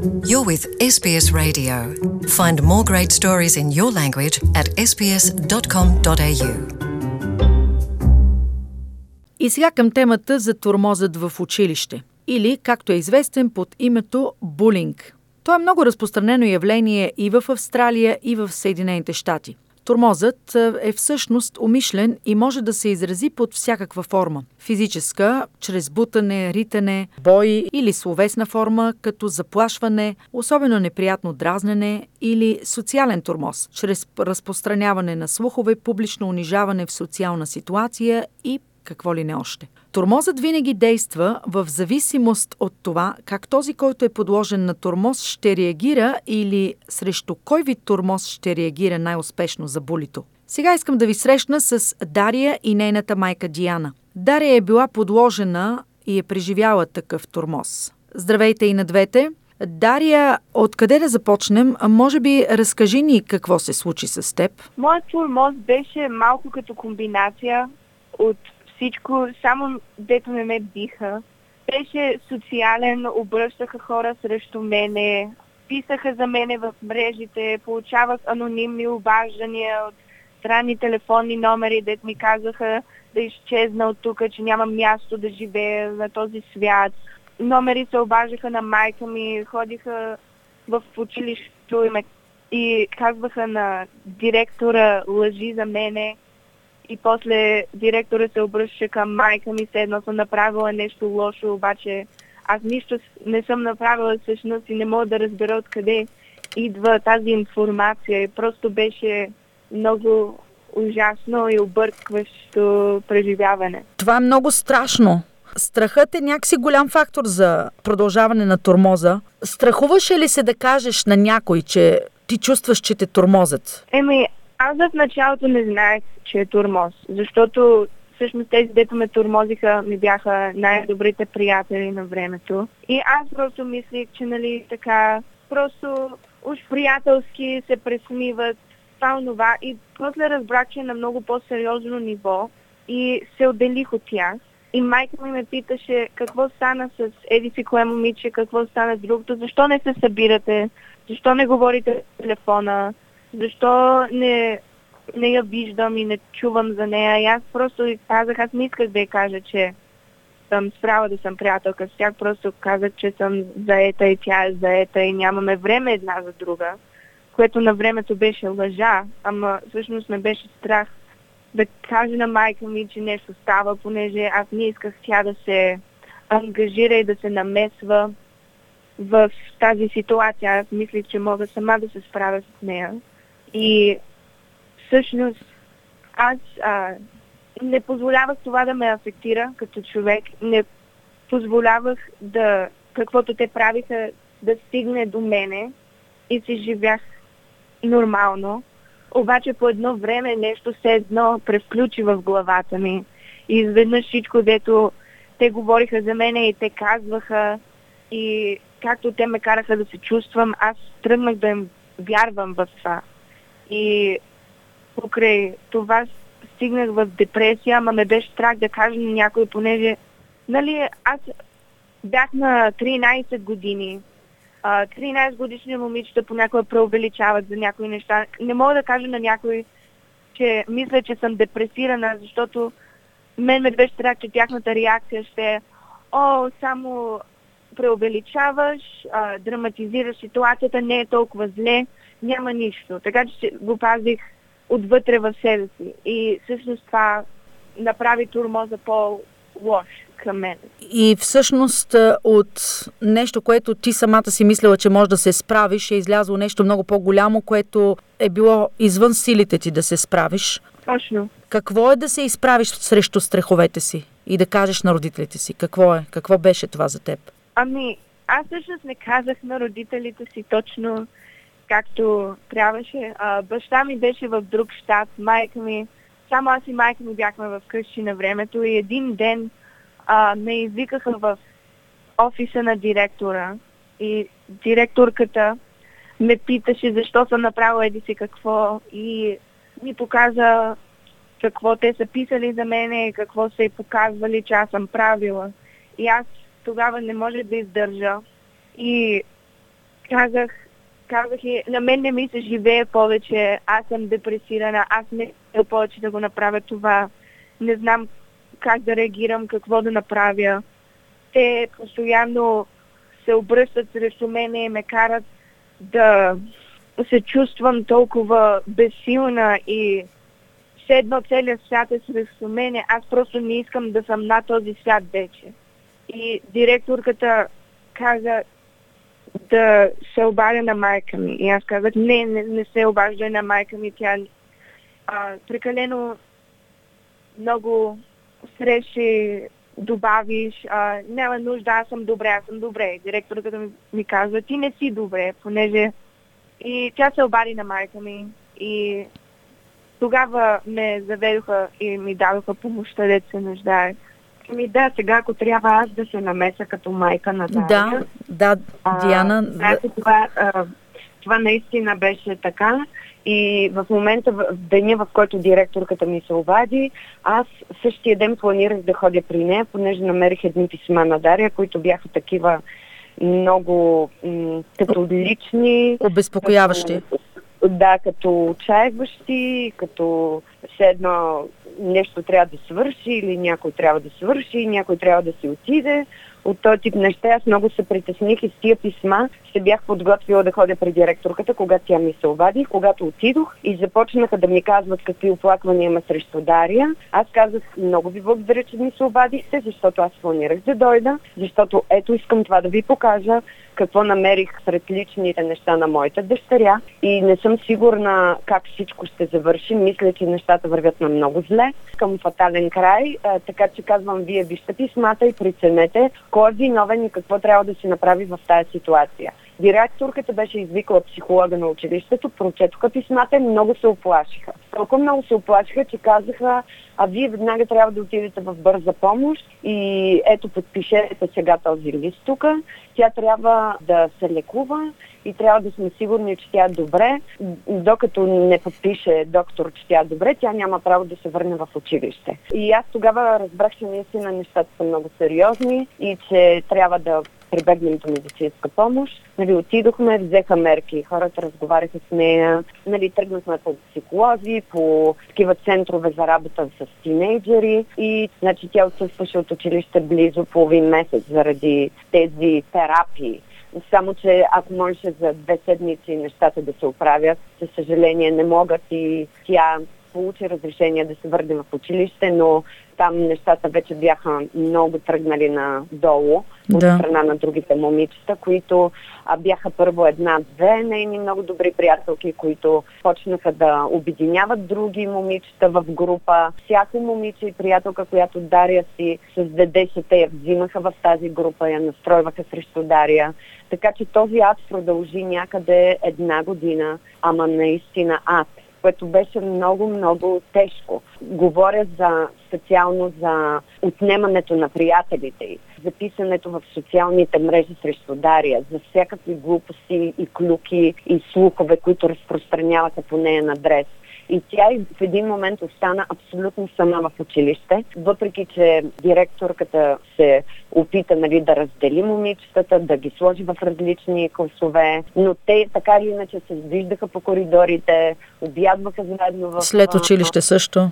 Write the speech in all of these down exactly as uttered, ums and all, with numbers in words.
You're with Ес Би Ес Radio. Find more great stories in your language at ес би ес дот ком дот ей ю. И сега към темата за тормозът в училище, или както е известен под името булинг. То е много разпространено явление и в Австралия, и в Съединените щати. Тормозът е всъщност умишлен и може да се изрази под всякаква форма. Физическа, чрез бутане, ритане, бой или словесна форма, като заплашване, особено неприятно дразнене, или социален тормоз, чрез разпространяване на слухове, публично унижаване в социална ситуация и какво ли не още. Тормозът винаги действа в зависимост от това как този, който е подложен на тормоз, ще реагира или срещу кой вид тормоз ще реагира най-успешно за булито. Сега искам да ви срещна с Дария и нейната майка Диана. Дария е била подложена и е преживяла такъв тормоз. Здравейте и на двете! Дария, откъде да започнем? Може би разкажи ни какво се случи с теб. Моят тормоз беше малко като комбинация от всичко, само дето не ме биха. Беше социален, обръщаха хора срещу мене, писаха за мене в мрежите, получавах анонимни обаждания от странни телефонни номери, дето ми казаха да изчезна от тук, че нямам място да живея на този свят. Номери се обаждаха на майка ми, ходиха в училището и, ме, и казваха на директора лъжи за мене. И после директора се обръща към майка ми, все едно съм направила нещо лошо, обаче аз нищо не съм направила всъщност и не мога да разбера откъде идва тази информация. И просто беше много ужасно и объркващо преживяване. Това е много страшно. Страхът е някакси голям фактор за продължаване на тормоза. Страхуваше ли се да кажеш на някой, че ти чувстваш, че те тормозят? Еми, аз в началото не знаех, че е тормоз, защото всъщност тези, дето ме тормозиха, ми бяха най-добрите приятели на времето. И аз просто мислих, че нали така, просто уж приятелски се пресмиват, това онова. И после разбрах, че е на много по-сериозно ниво и се отделих от тях. И майка ми ме питаше какво стана с еди си кое момиче, какво стана с другото, защо не се събирате, защо не говорите в телефона, защо не, не я виждам и не чувам за нея. И аз просто казах, аз не исках да я кажа, че съм спряла да съм приятелка с тях, просто казах, че съм заета и тя е заета и нямаме време една за друга, което на времето беше лъжа, ама всъщност ме беше страх да кажа на майка ми, че нещо става, понеже аз не исках тя да се ангажира и да се намесва в тази ситуация. Аз мислих, че мога сама да се справя с нея. И всъщност аз а, не позволявах това да ме афектира като човек. Не позволявах да каквото те правиха да стигне до мене и си живях нормално. Обаче по едно време нещо се едно превключи в главата ми. И изведнъж всичко, дето те говориха за мене и те казваха и както те ме караха да се чувствам, аз тръгнах да им вярвам в това. И покрай това стигнах в депресия, ама ме беше страх да кажа на някой, понеже нали, аз бях на тринайсет години. тринайсет годишни момичета понякога преувеличават за някои неща. Не мога да кажа на някой, че мисля, че съм депресирана, защото мен ме беше страх, че тяхната реакция ще е о, само преувеличаваш, а, драматизираш ситуацията, не е толкова зле, няма нищо. Така че го пазих отвътре в себе си. И всъщност това направи тормоза по-лош към мен. И всъщност от нещо, което ти самата си мислила, че може да се справиш, е излязло нещо много по-голямо, което е било извън силите ти да се справиш. Точно. Какво е да се изправиш срещу страховете си и да кажеш на родителите си? Какво е? Какво беше това за теб? Ами, аз всъщност не казах на родителите си точно както трябваше. А, баща ми беше в друг щат, майка ми, само аз и майка ми бяхме в къщи на времето и един ден а, ме извикаха в офиса на директора и директорката ме питаше защо съм направила еди си какво и ми показа какво те са писали за мене и какво са и показвали, че аз съм правила. И аз тогава не може да издържа. И казах, казах и на мен не ми се живее повече, аз съм депресирана, аз не искам повече да го направя това, не знам как да реагирам, какво да направя. Те постоянно се обръщат срещу мене и ме карат да се чувствам толкова безсилна и все едно целият свят е срещу мене. Аз просто не искам да съм на този свят вече. И директорката каза да се обадя на майка ми. И аз казах, не, не, не се обаждай на майка ми. Тя а, прекалено много срещи добавиш, а, няма нужда, аз съм добре, аз съм добре. Директорката ми, ми казва, ти не си добре, понеже... И тя се обади на майка ми и тогава ме заведоха и ми дадоха помощта, дето се нуждаех. Ми да, сега ако трябва аз да се намеся като майка на Дария. Да, да, Диана. А, знаете, това, а, това наистина беше така. И в момента, в деня, в който директорката ми се обади, аз същия ден планирах да ходя при нея, понеже намерих едни писма на Дария, които бяха такива много м- като лични. Обезпокояващи. Като, да, като отчаиващи, като все едно нещо трябва да свърши или някой трябва да свърши, някой трябва да си отиде. От този тип неща аз много се притесних и с тия писма се бях подготвила да ходя при директорката, когато тя ми се обади. Когато отидох и започнаха да ми казват какви оплаквания има срещу Дария, аз казах, много ви благодаря, че ми се обадихте, защото аз планирах да дойда, защото ето искам това да ви покажа, какво намерих сред личните неща на моята дъщеря и не съм сигурна как всичко ще завърши. Мисля, че нещата вървят на много зле, към фатален край, а, така че казвам, вие вижте писмата и преценете кой е виновен и какво трябва да се направи в тази ситуация. Директорката беше извикала психолога на училището, прочетоха писмата и много се оплашиха. Толкова много се оплашиха, че казаха, а вие веднага трябва да отидете в бърза помощ и ето подпишете сега този лист тук. Тя трябва да се лекува и трябва да сме сигурни, че тя е добре. Докато не подпише доктор, че тя е добре, тя няма право да се върне в училище. И аз тогава разбрах, че наистина нещата са много сериозни и че трябва да прибегнем до медицинска помощ. Нали, отидохме, взеха мерки, хората разговаряха с нея, нали, тръгнахме по психолози, по такива центрове за работа с тинейджери и значи, тя отсъстваше от училище близо половин месец заради тези терапии. Само, че ако можеше за две седмици нещата да се оправят, за съжаление не могат и тя получи разрешение да се върне в училище, но там нещата вече бяха много тръгнали надолу от да. страна на другите момичета, които а, бяха първо една-две нейни много добри приятелки, които почнаха да обединяват други момичета в група. Всяко момиче и приятелка, която Дария си създадеше, те я взимаха в тази група, я настройваха срещу Дария. Така че този ад продължи някъде една година, ама наистина ад, което беше много-много тежко. Говоря за специално за отнемането на приятелите й, записането в социалните мрежи срещу Дария, за всякакви глупости и клюки и слухове, които разпространяваха по нея на адрес. И тя в един момент остана абсолютно сама в училище, въпреки че директорката се опита, нали, да раздели момичетата, да ги сложи в различни класове, но те така или иначе се виждаха по коридорите, обядваха заедно в... След училище също.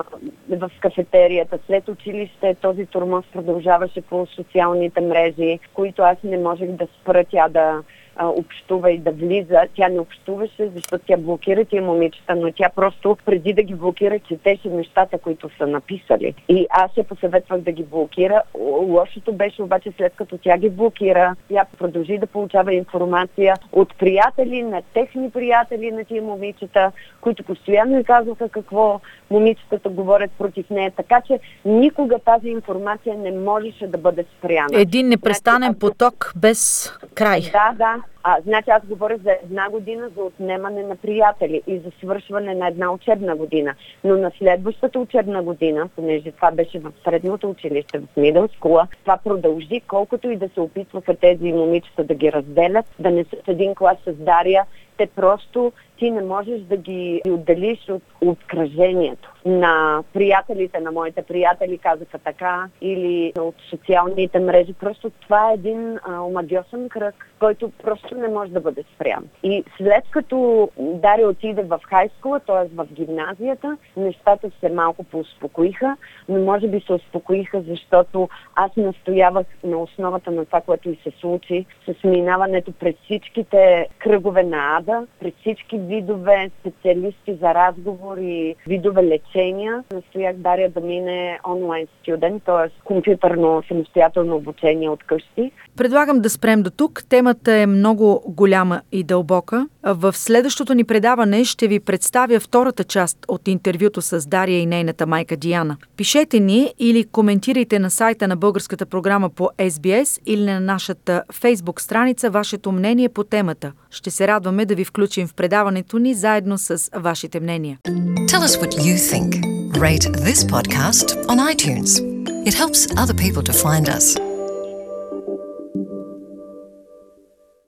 В кафетерията. След училище този тормоз продължаваше по социалните мрежи, които аз не можех да спра тя да общува и да влиза. Тя не общуваше, защото тя блокира тия момичета, но тя просто преди да ги блокира, четеше нещата, които са написали. И аз я посъветвах да ги блокира. Лошото беше обаче, след като тя ги блокира, тя продължи да получава информация от приятели, на техни приятели на тия момичета, които постоянно казваха какво момичетата говорят против нея. Така че никога тази информация не можеше да бъде спряна. Един непрестанен поток без край. Да, да. А, значи аз говоря за една година за отнемане на приятели и за свършване на една учебна година. Но на следващата учебна година, понеже това беше в средното училище, в мидъл скула, това продължи, колкото и да се опитваха тези момичета да ги разделят, да не са в един клас с Дария, те просто ти не можеш да ги отделиш от обкръжението. На приятелите, на моите приятели казаха така, или от социалните мрежи. Просто това е един а, омагьосан кръг, който просто нищо не може да бъде спряно. И след като Дария отиде в хайскула, т.е. в гимназията, нещата се малко поуспокоиха, но може би се успокоиха, защото аз настоявах на основата на това, което и се случи, с минаването през всичките кръгове на ада, през всички видове специалисти за разговори, видове лечения. Настоях Дария да мине онлайн студент, т.е. компютърно самостоятелно обучение от къщи. Предлагам да спрем до тук. Темата е много голяма и дълбока. В следващото ни предаване ще ви представя втората част от интервюто с Дария и нейната майка Диана. Пишете ни или коментирайте на сайта на българската програма по Ес Би Ес или на нашата Фейсбук страница вашето мнение по темата. Ще се радваме да ви включим в предаването ни заедно с вашите мнения. Tell us what you think. Rate this podcast on iTunes. It helps other people to find us.